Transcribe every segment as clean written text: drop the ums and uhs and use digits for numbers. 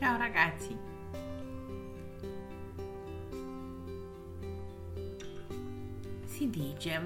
Ciao ragazzi. Si dice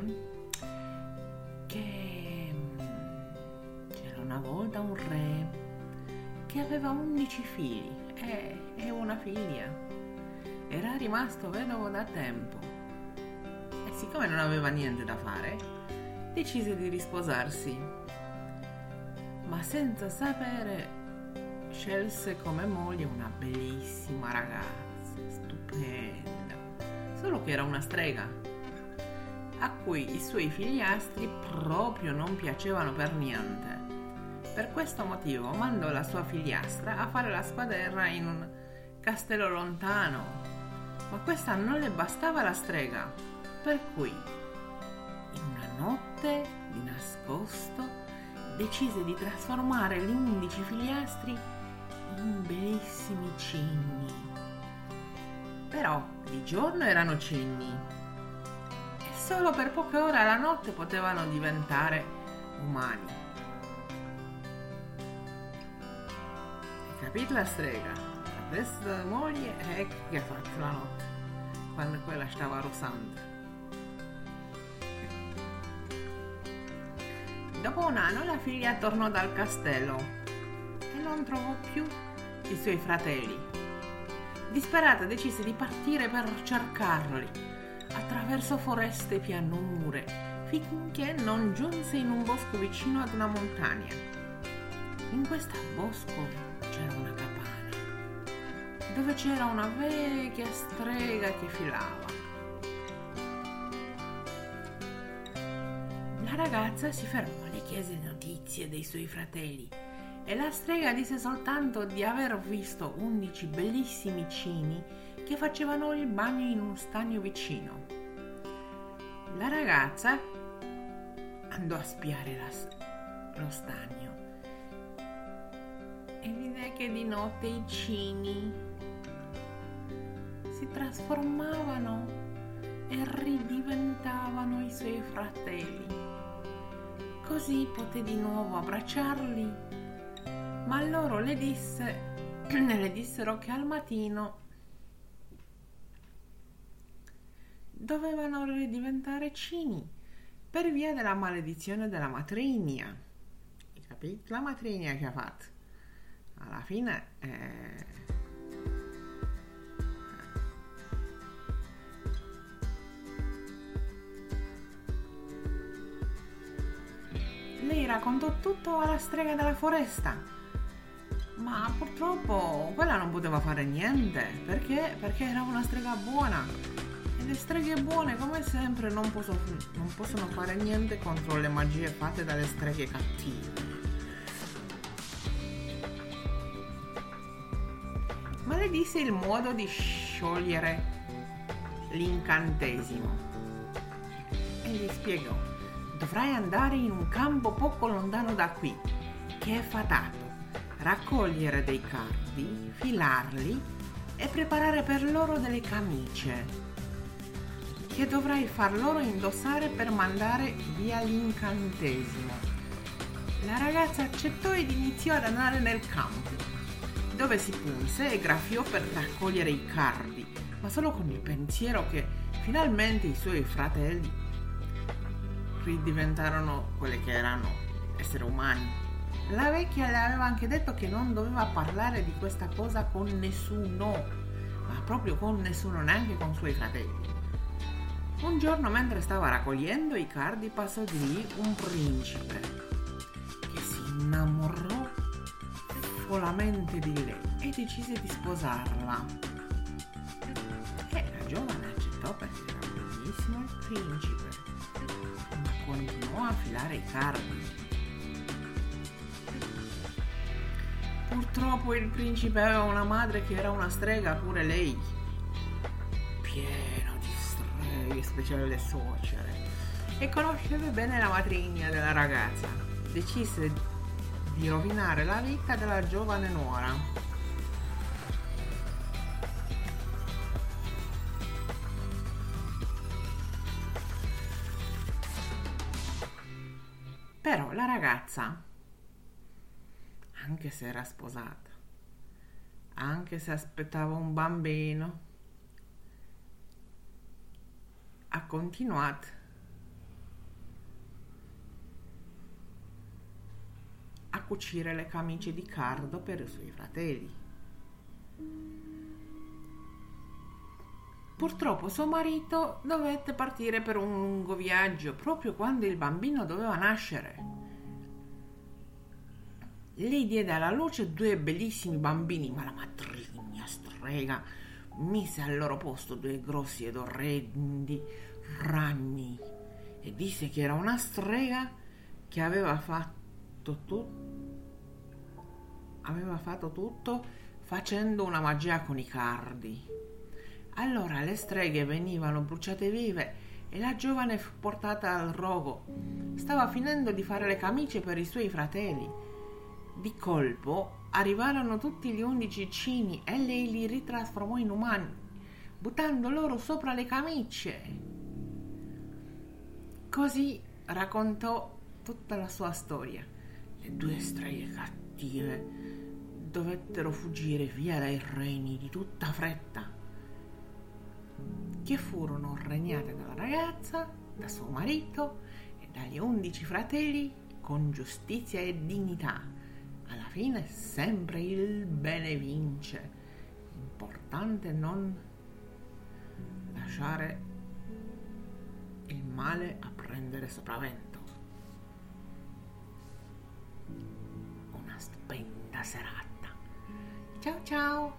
che c'era una volta un re che aveva 11 figli e una figlia. Era rimasto vedovo da tempo e siccome non aveva niente da fare, decise di risposarsi. Ma senza sapere scelse come moglie una bellissima ragazza, stupenda, solo che era una strega, a cui i suoi figliastri proprio non piacevano per niente. Per questo motivo mandò la sua figliastra a fare la squadra in un castello lontano, ma questa non le bastava la strega, per cui in una notte di nascosto decise di trasformare gli 11 figliastri in bellissimi cigni. Però di giorno erano cigni e solo per poche ore alla notte potevano diventare umani. Hai capito la strega? Questa moglie è che ha fatto la notte, quando quella stava rosando. Dopo un anno la figlia tornò dal castello e non trovò più i suoi fratelli. Disperata decise di partire per cercarli attraverso foreste e pianure finché non giunse in un bosco vicino ad una montagna. In questo bosco c'era una capanna dove c'era una vecchia strega che filava. La ragazza si fermò e le chiese notizie dei suoi fratelli e la strega disse soltanto di aver visto 11 bellissimi cigni che facevano il bagno in un stagno vicino. La ragazza andò a spiare lo stagno e vide che di notte i cigni si trasformavano e ridiventavano i suoi fratelli. Così poté di nuovo abbracciarli, ma loro le dissero che al mattino dovevano ridiventare cigni per via della maledizione della matrigna. Hai capito? La matrigna che ha fatto? Alla fine lei raccontò tutto alla strega della foresta, ma purtroppo quella non poteva fare niente perché era una strega buona e le streghe buone come sempre non possono fare niente contro le magie fatte dalle streghe cattive. Ma le disse il modo di sciogliere l'incantesimo e gli spiegò: dovrai andare in un campo poco lontano da qui che è fatato, raccogliere dei cardi, filarli e preparare per loro delle camicie che dovrai far loro indossare per mandare via l'incantesimo. La ragazza accettò ed iniziò ad andare nel campo, dove si punse e graffiò per raccogliere i cardi, ma solo con il pensiero che finalmente i suoi fratelli ridiventarono quelli che erano esseri umani. La vecchia le aveva anche detto che non doveva parlare di questa cosa con nessuno, ma proprio con nessuno, neanche con i suoi fratelli. Un giorno, mentre stava raccogliendo i cardi, passò di lì un principe che si innamorò follemente di lei e decise di sposarla. E la giovane accettò perché era bellissimo il principe, ma continuò a filare i cardi. Purtroppo il principe aveva una madre che era una strega pure lei, pieno di streghe, specie le suocere, e conosceva bene la matrigna della ragazza. Decise di rovinare la vita della giovane nuora. Però la ragazza, anche se era sposata, anche se aspettava un bambino, ha continuato a cucire le camicie di cardo per i suoi fratelli. Purtroppo suo marito dovette partire per un lungo viaggio proprio quando il bambino doveva nascere. Lei diede alla luce 2 bellissimi bambini, ma la matrigna strega mise al loro posto 2 grossi ed orrendi ragni e disse che era una strega che aveva fatto tutto facendo una magia con i cardi. Allora le streghe venivano bruciate vive e la giovane fu portata al rogo. Stava finendo di fare le camicie per i suoi fratelli. Di colpo arrivarono tutti gli 11 cini e lei li ritrasformò in umani, buttando loro sopra le camicie. Così raccontò tutta la sua storia. Le 2 streghe cattive dovettero fuggire via dai regni di tutta fretta, che furono regnate dalla ragazza, da suo marito e dagli 11 fratelli con giustizia e dignità. Alla fine sempre il bene vince. Importante non lasciare il male a prendere sopravvento. Una stupenda serata. Ciao ciao!